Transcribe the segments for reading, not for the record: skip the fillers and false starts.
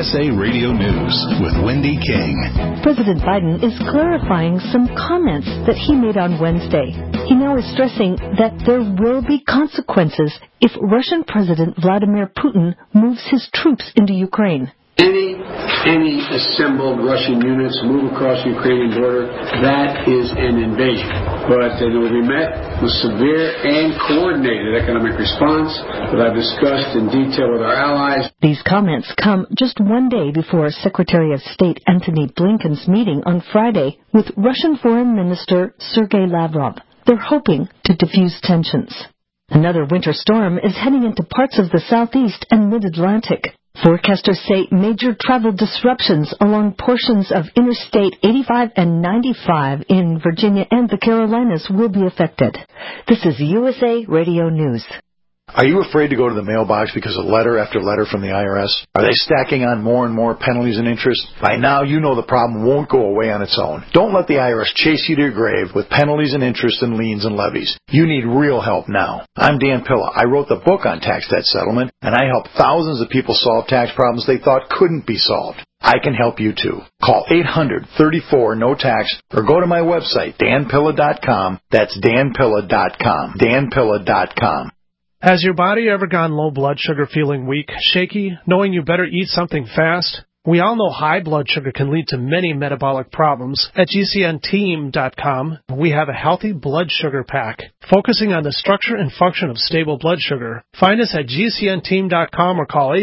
USA Radio News with Wendy King. President Biden is clarifying some comments that he made on Wednesday. He now is stressing that there will be consequences if Russian President Vladimir Putin moves his troops into Ukraine. Any assembled Russian units move across the Ukrainian border, that is an invasion. But it will be met with severe and coordinated economic response that I've discussed in detail with our allies. These comments come just one day before Secretary of State Antony Blinken's meeting on Friday with Russian Foreign Minister Sergei Lavrov. They're hoping to diffuse tensions. Another winter storm is heading into parts of the southeast and mid-Atlantic. Forecasters say major travel disruptions along portions of Interstate 85 and 95 in Virginia and the Carolinas will be affected. This is USA Radio News. Are you afraid to go to the mailbox because of letter after letter from the IRS? Are they stacking on more and more penalties and interest? By now, you know the problem won't go away on its own. Don't let the IRS chase you to your grave with penalties and interest and liens and levies. You need real help now. I'm Dan Pilla. I wrote the book on tax debt settlement, and I help thousands of people solve tax problems they thought couldn't be solved. I can help you too. Call 800-34-NO-TAX or go to my website, danpilla.com. That's danpilla.com. danpilla.com. Has your body ever gone low blood sugar, feeling weak, shaky, knowing you better eat something fast? We all know high blood sugar can lead to many metabolic problems. At GCNteam.com, we have a healthy blood sugar pack, focusing on the structure and function of stable blood sugar. Find us at GCNteam.com or call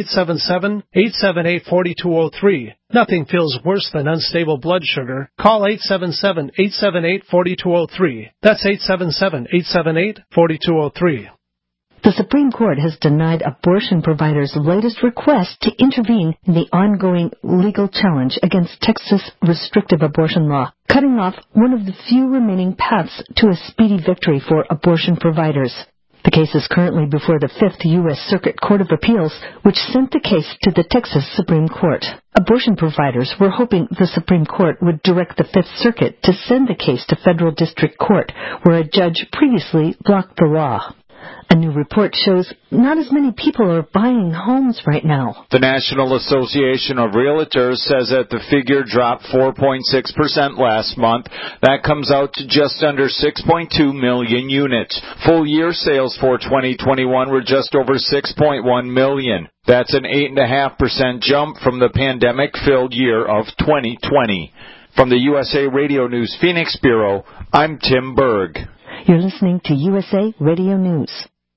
877-878-4203. Nothing feels worse than unstable blood sugar. Call 877-878-4203. That's 877-878-4203. The Supreme Court has denied abortion providers' latest request to intervene in the ongoing legal challenge against Texas' restrictive abortion law, cutting off one of the few remaining paths to a speedy victory for abortion providers. The case is currently before the Fifth U.S. Circuit Court of Appeals, which sent the case to the Texas Supreme Court. Abortion providers were hoping the Supreme Court would direct the Fifth Circuit to send the case to federal district court, where a judge previously blocked the law. A new report shows not as many people are buying homes right now. The National Association of Realtors says that the figure dropped 4.6% last month. That comes out to just under 6.2 million units. Full-year sales for 2021 were just over 6.1 million. That's an 8.5% jump from the pandemic-filled year of 2020. From the USA Radio News Phoenix Bureau, I'm Tim Berg. You're listening to USA Radio News.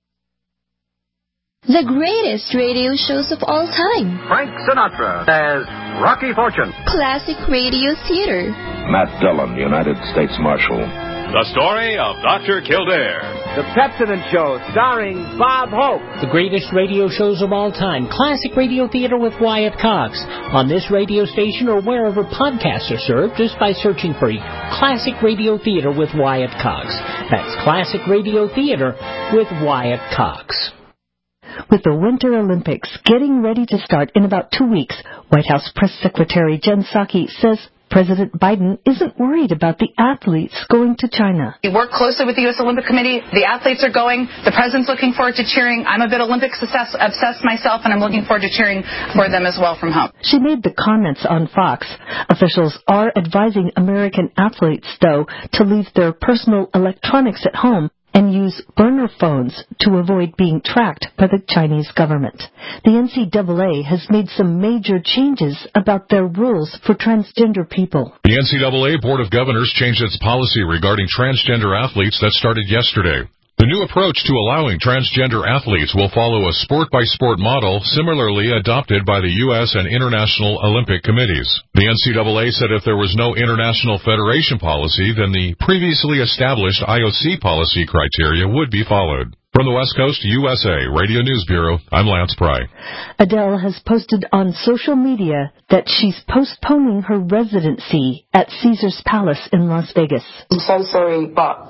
The greatest radio shows of all time. Frank Sinatra as Rocky Fortune. Classic radio theater. Matt Dillon, United States Marshal. The story of Dr. Kildare. The Pepsodent Show, starring Bob Hope. The greatest radio shows of all time. Classic Radio Theater with Wyatt Cox. On this radio station or wherever podcasts are served, just by searching for Classic Radio Theater with Wyatt Cox. That's Classic Radio Theater with Wyatt Cox. With the Winter Olympics getting ready to start in about 2 weeks, White House Press Secretary Jen Psaki says President Biden isn't worried about the athletes going to China. We work closely with the U.S. Olympic Committee. The athletes are going. The president's looking forward to cheering. I'm a bit Olympics obsessed myself, and I'm looking forward to cheering for them as well from home. She made the comments on Fox. Officials are advising American athletes, though, to leave their personal electronics at home and use burner phones to avoid being tracked by the Chinese government. The NCAA has made some major changes about their rules for transgender people. The NCAA Board of Governors changed its policy regarding transgender athletes that started yesterday. The new approach to allowing transgender athletes will follow a sport-by-sport model similarly adopted by the U.S. and International Olympic Committees. The NCAA said if there was no international federation policy, then the previously established IOC policy criteria would be followed. From the West Coast, USA Radio News Bureau, I'm Lance Pry. Adele has posted on social media that she's postponing her residency at Caesars Palace in Las Vegas. I'm so sorry, but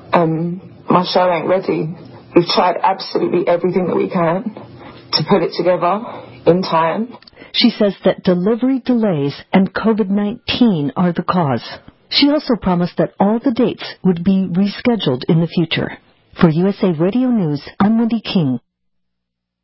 my show ain't ready. We've tried absolutely everything that we can to put it together in time. She says that delivery delays and COVID-19 are the cause. She also promised that all the dates would be rescheduled in the future. For USA Radio News, I'm Wendy King.